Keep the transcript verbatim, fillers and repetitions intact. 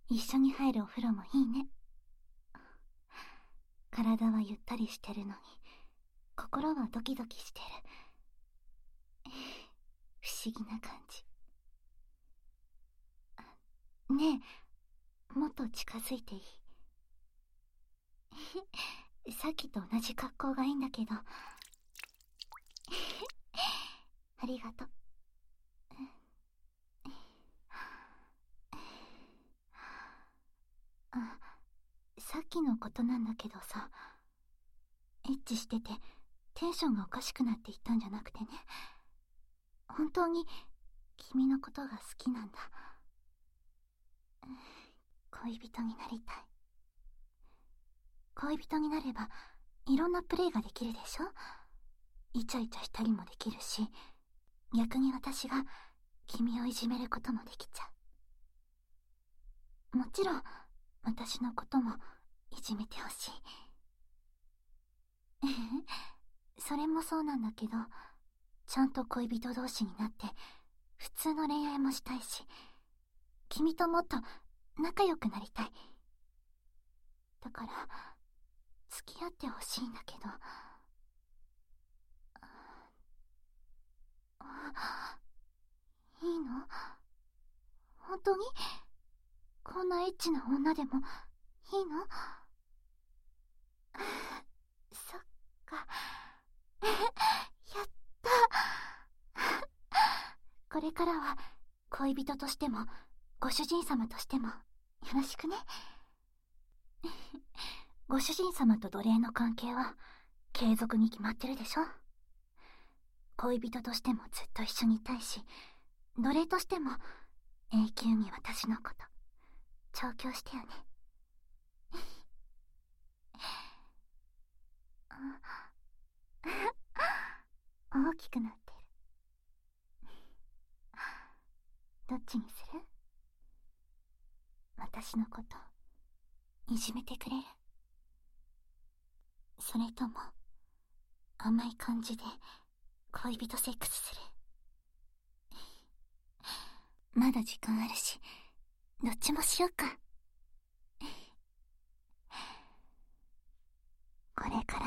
一緒に入るお風呂もいいね。体はゆったりしてるのに心はドキドキしてる。不思議な感じ。ねえ、もっと近づいていい？さっきと同じ格好がいいんだけど。ありがとう。あ、さっきのことなんだけどさ、エッチしててテンションがおかしくなっていったんじゃなくてね、本当に君のことが好きなんだ。恋人になりたい。恋人になればいろんなプレイができるでしょ。イチャイチャしたりもできるし、逆に私が君をいじめることもできちゃう。もちろん私のこともいじめてほしい。それもそうなんだけど、ちゃんと恋人同士になって普通の恋愛もしたいし、君ともっと仲良くなりたい。だから付き合ってほしいんだけど。いいの？本当に？こんなエッチな女でもいいの？そっか。やったこれからは恋人としてもご主人様としてもよろしくね。ご主人様と奴隷の関係は継続に決まってるでしょ。恋人としてもずっと一緒にいたいし、奴隷としても永久に私のこと調教してよね。大きくなってる。どっちにする？私のこといじめてくれる？それとも甘い感じで恋人セックスする？まだ時間あるし、どっちもしようか。これか